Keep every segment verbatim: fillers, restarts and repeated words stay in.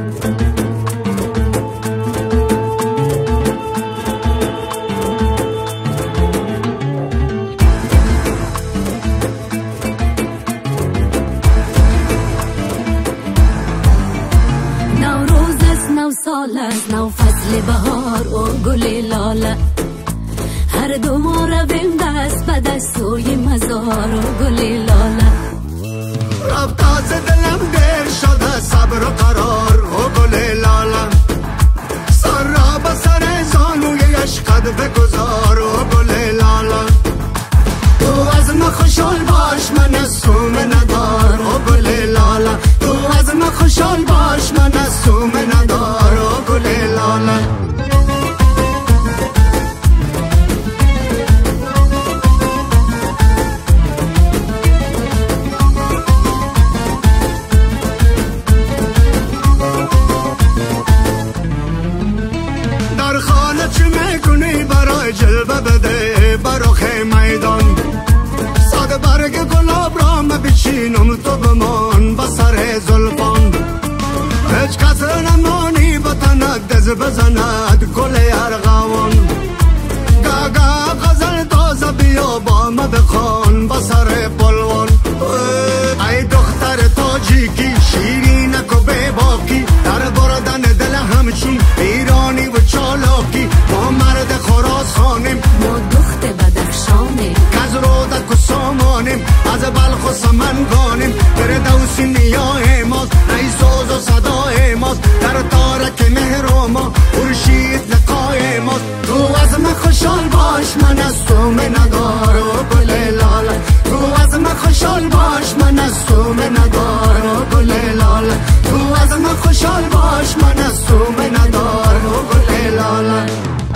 سال است نو فصل بهار و گل لاله، هر دو ما رویم دست به دست سوی مزار و گل لاله. رفت از دلم دل شده صبر و قرار و گل لاله، سر را به سر زانوی عشقت بگذار و گل لاله. تو از ما خوشحال باش من سوم ندار و گل لاله، تو از ما خوشحال باش من سوم ندار و گل لاله. در خانه چه میکنی برای جلوه بده برخ میدان، صد برگ گلاب را مبچینم تو بمان به سر زلفان. هیچ کس نمانی به تنت دز بزند گل ارغوان، گاگا غزل تازه بیا با ما بخوان به سر پلوان. ای دختر تاجیکی شیرینک و بیباکی، در بردن دل همچون ایرانی و چالاکی. ما مرد خراسانیم، ما دخت بدخشانیم، کز رودک و سامانیم، از بلخ و سمنگانیم. در دوسی نیاه ماست ای سوز و صدای ماست، در تارک مهر ما خورشید لقای ماست. تو از من خوشحال باش من از سوم ندار و گل لاله، تو از من خوشحال باش من از سوم ندار و گل لاله، تو از من خوشحال باش من از سوم ندار و گل لاله.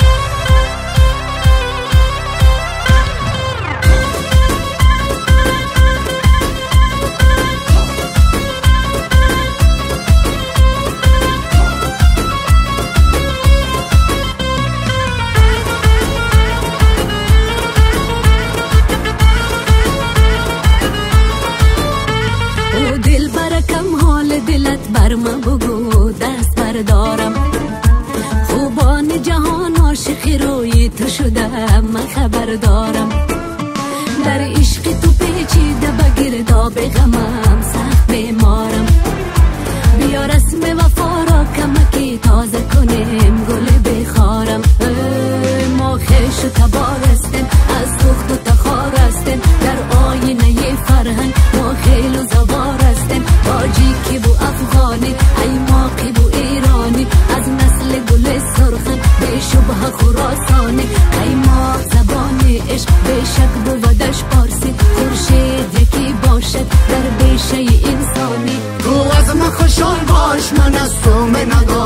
دلت بر من بگو دست بردارم، خوبان جهان عاشق روی تو شده من خبر دارم. در عشق تو پیچیده به گرداب غمم سخت بیمارم، بیا رسم وفا را کمکی تازه کنیم گل بخارم. ما خیش و تبار هستیم از تخت و تخار هستیم، در آینه فرهنگ ما خیل و زوار هستیم. تاجیکی بو افغانی ای ماقی بو ایرانی، از نسل گل سرخن به شبه خراسانی. ای ماق زبان عشق به شک بودش پارسی، خورشید یکی باشد در بیشه انسانی. تو از من خوشحال باش من از تو ندارم